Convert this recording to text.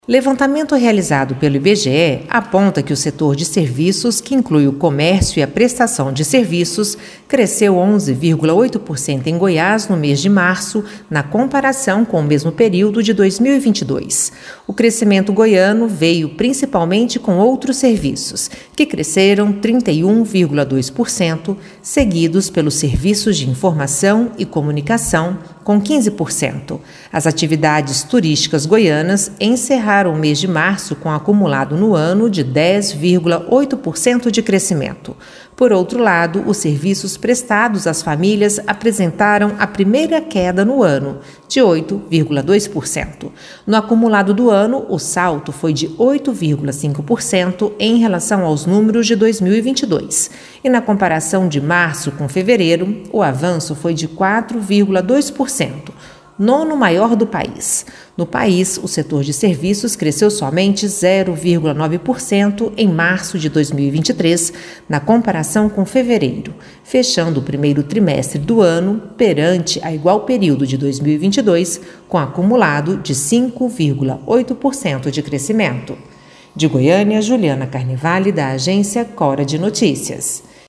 Levantamento realizado pelo IBGE aponta que o setor de serviços, que inclui o comércio e a prestação de serviços, cresceu 11,8% em Goiás no mês de março, na comparação com o mesmo período de 2022. O crescimento goiano veio principalmente com outros serviços, que cresceram 31,2%, seguidos pelos serviços de informação e comunicação, com 15%. As atividades turísticas goianas encerraram o mês de março com acumulado no ano de 10,8% de crescimento. Por outro lado, os serviços prestados às famílias apresentaram a primeira queda no ano, de 8,2%. No acumulado do ano, o salto foi de 8,5% em relação aos números de 2022. E na comparação de março com fevereiro, o avanço foi de 4,2%. Nono maior do país. No país, o setor de serviços cresceu somente 0,9% em março de 2023, na comparação com fevereiro, fechando o primeiro trimestre do ano perante a igual período de 2022, com acumulado de 5,8% de crescimento. De Goiânia, Juliana Carnevale, da agência Cora de Notícias.